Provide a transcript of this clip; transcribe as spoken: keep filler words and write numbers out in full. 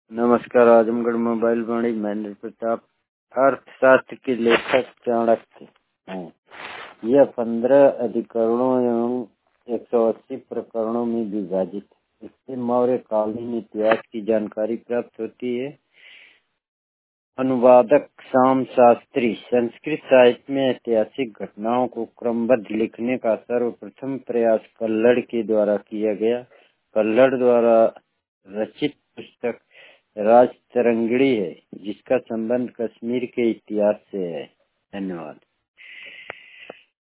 नमस्कार। आजमगढ़ मोबाइल वाणी महेंद्र प्रताप। अर्थशास्त्र के लेखक चाणक्य हैं। यह पंद्रह अधिकरणों एवं एक सौ अस्सी प्रकरणों में विभाजित है। इससे मौर्यकालीन इतिहास की जानकारी प्राप्त होती है। अनुवादक श्याम शास्त्री। संस्कृत साहित्य में ऐतिहासिक घटनाओं को क्रमबद्ध लिखने का सर्वप्रथम प्रयास कल्लड़ के द्वारा किया गया। कल्लड़ द्वारा रचित पुस्तक राजतरंगिणी है, जिसका संबंध कश्मीर के इतिहास से है। धन्यवाद।